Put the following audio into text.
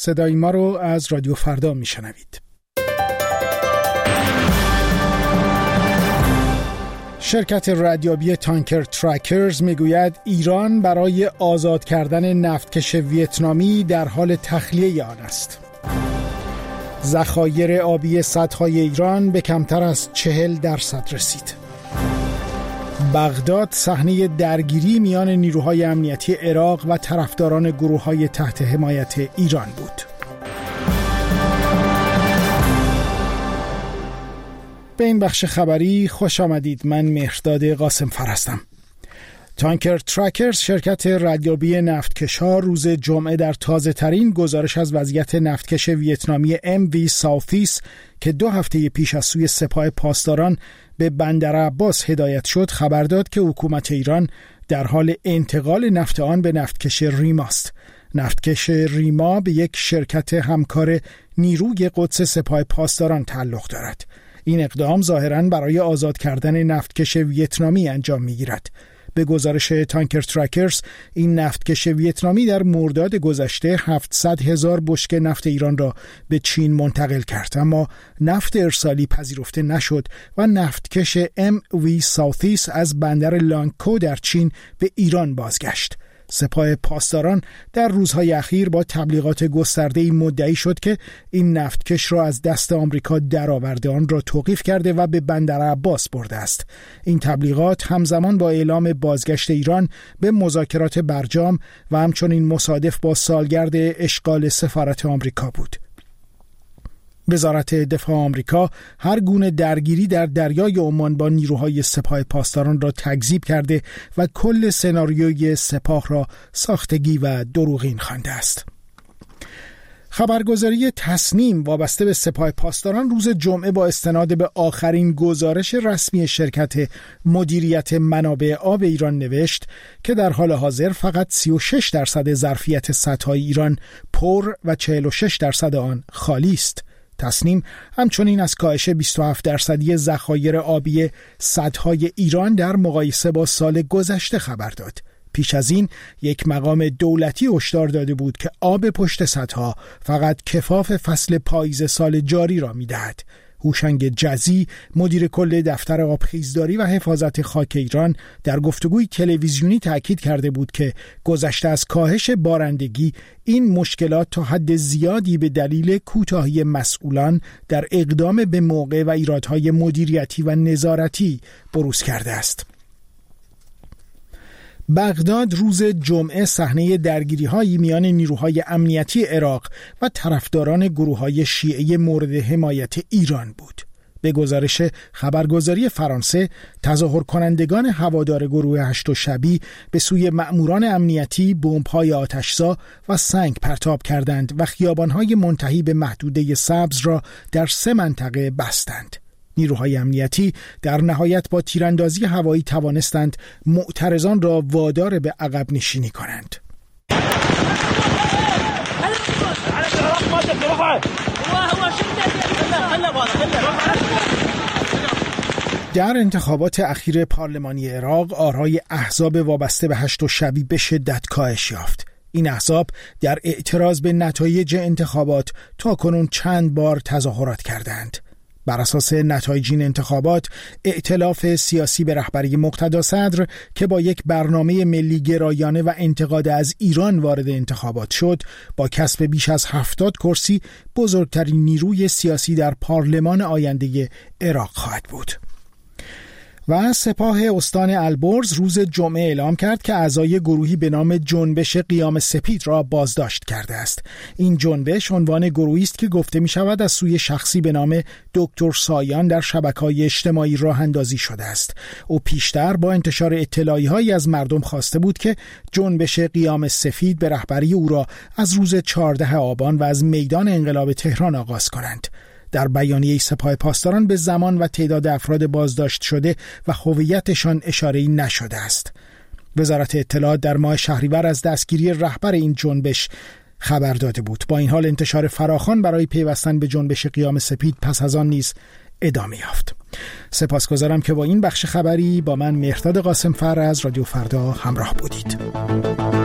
صدای ما رو از رادیو فردا میشنوید. شرکت ردیابی تانکر ترکرز میگوید ایران برای آزاد کردن نفتکش ویتنامی در حال تخلیه آن است. ذخایر آبی سدهای ایران به کمتر از 40% رسید. بغداد صحنه درگیری میان نیروهای امنیتی عراق و طرفداران گروه‌های تحت حمایت ایران بود. به این بخش خبری خوش آمدید. من مهرداد قاسمفر هستم. تانکر ترکرز شرکت ردیابی نفتکش‌ها روز جمعه در تازه‌ترین گزارش از وضعیت نفتکش ویتنامی MV ساوتیس که 2 هفته پیش از سوی سپاه پاسداران به بندر عباس هدایت شد خبر داد که حکومت ایران در حال انتقال نفت آن به نفتکش ریماست. نفتکش ریما به یک شرکت همکار نیروی قدس سپاه پاسداران تعلق دارد. این اقدام ظاهراً برای آزاد کردن نفتکش ویتنامی انجام می‌گیرد. به گزارش تانکر ترکرز این نفتکش ویتنامی در مرداد گذشته 700,000 بشکه نفت ایران را به چین منتقل کرد، اما نفت ارسالی پذیرفته نشد و نفتکش MV ساوتیس از بندر لانگکو در چین به ایران بازگشت. سپاه پاسداران در روزهای اخیر با تبلیغات گسترده‌ای مدعی شد که این نفتکش را از دست آمریکا درآورده، آن را توقیف کرده و به بندر عباس برده است. این تبلیغات همزمان با اعلام بازگشت ایران به مذاکرات برجام و همچنین مصادف با سالگرد اشغال سفارت آمریکا بود. وزارت دفاع آمریکا هر گونه درگیری در دریای عمان با نیروهای سپاه پاسداران را تکذیب کرده و کل سناریوی سپاه را ساختگی و دروغین خوانده است. خبرگزاری تصنیم وابسته به سپاه پاسداران روز جمعه با استناد به آخرین گزارش رسمی شرکت مدیریت منابع آب ایران نوشت که در حال حاضر فقط 36% ظرفیت سدهای ایران پر و 46% آن خالی است. تصنیم همچنین از کاهش 27% ذخایر آبی سدهای ایران در مقایسه با سال گذشته خبر داد. پیش از این یک مقام دولتی هشدار داده بود که آب پشت سدها فقط کفاف فصل پاییز سال جاری را می‌دهد. هوشنگ جزی مدیر کل دفتر آبخیزداری و حفاظت خاک ایران در گفتگوی تلویزیونی تاکید کرده بود که گذشته از کاهش بارندگی این مشکلات تا حد زیادی به دلیل کوتاهی مسئولان در اقدام به موقع و ایرادهای مدیریتی و نظارتی بروز کرده است. بغداد روز جمعه صحنه درگیری‌های میان نیروهای امنیتی عراق و طرفداران گروه‌های شیعه مورد حمایت ایران بود. به گزارش خبرگزاری فرانسه، تظاهر کنندگان هوادار گروه هشت شبی به سوی مأموران امنیتی بمب‌های آتش‌زا و سنگ پرتاب کردند و خیابان‌های منتهی به محدوده سبز را در 3 منطقه بستند. نیروهای امنیتی در نهایت با تیراندازی هوایی توانستند معترضان را وادار به عقب نشینی کنند. در انتخابات اخیر پارلمانی عراق آرای احزاب وابسته به هشت شبی به شدت کاهش یافت. این احزاب در اعتراض به نتایج انتخابات تاکنون چند بار تظاهرات کردند. بر اساس نتایج این انتخابات، ائتلاف سیاسی به رهبری مقتدا صدر که با یک برنامه ملی گرایانه و انتقاد از ایران وارد انتخابات شد، با کسب بیش از 70 کرسی بزرگترین نیروی سیاسی در پارلمان آینده عراق خواهد بود. و سپاه استان البرز روز جمعه اعلام کرد که اعضای گروهی به نام جنبش قیام سپید را بازداشت کرده است. این جنبش عنوان گروهی است که گفته می شود از سوی شخصی به نام دکتر سایان در شبکه‌های اجتماعی راه اندازی شده است. او پیشتر با انتشار اطلاعیه‌هایی از مردم خواسته بود که جنبش قیام سفید به رهبری او را از روز 14 آبان و از میدان انقلاب تهران آغاز کنند. در بیانیه سپاه پاسداران به زمان و تعداد افراد بازداشت شده و هویتشان اشاره‌ای نشده است. وزارت اطلاعات در ماه شهریور از دستگیری رهبر این جنبش خبر داده بود. با این حال انتشار فراخوان برای پیوستن به جنبش قیام سپید پس از آن نیز ادامه یافت. سپاسگزارم که با این بخش خبری با من مهرداد قاسمفر از رادیو فردا همراه بودید.